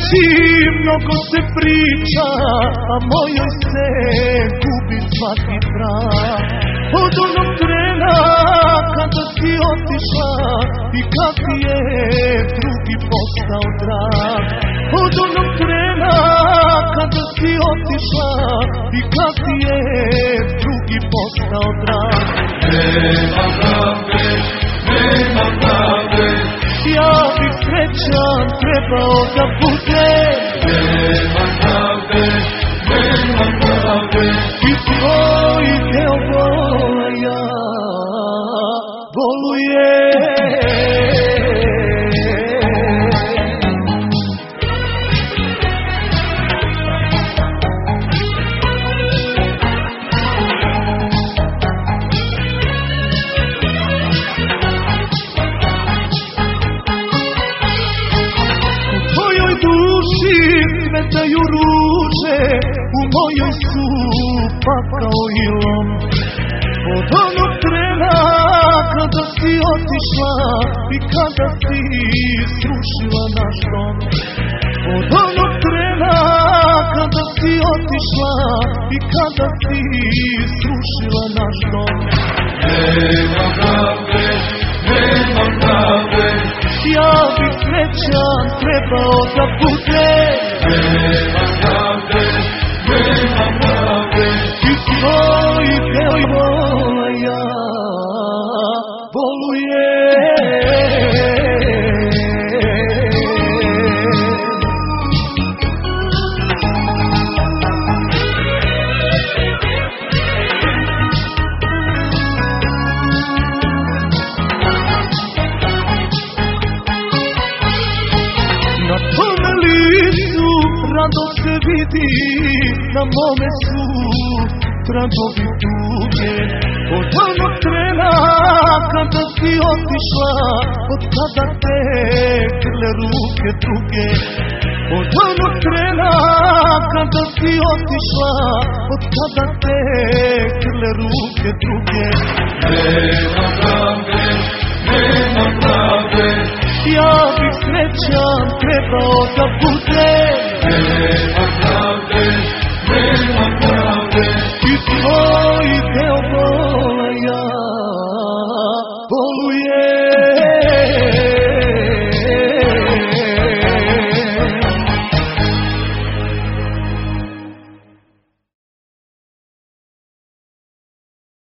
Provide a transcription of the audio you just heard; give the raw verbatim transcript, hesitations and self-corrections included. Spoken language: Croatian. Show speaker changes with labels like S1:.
S1: reći, mnogo se priča, a mojoj se gubi svaki trag. Od onog trena kada si otišla i kad ti je drugi postao drag. Od onog trena kada si otišla i kad ti je drugi postao drag.
S2: Nema pravde, nema pravde,
S1: ja bih srećan trebao da bude.
S2: nema pravde, nema pravde,
S1: I tvoj deo bola ja boluje. Svetaju ruže, u mojoj su pakao i lom. Od onog trena kada si otišla i kada si srušila naš dom. Od onog trena kada si otišla i kada si srušila naš dom.
S2: nema pravde, nema pravde,
S1: ja bih srećan trebao da bude.
S2: nema pravde, nema pravde,
S1: I tvoj deo bola ja boluje. Na tome licu rado se vidi, na mome su tragovi tuge. Od onog trena kada si otišla, od kada te grle ruke druge. Od onog trena kada si otišla, od kada te grle ruke druge.
S2: nema pravde, nema pravde,
S1: ja bih srećan trebao da bude.
S2: nema pravde.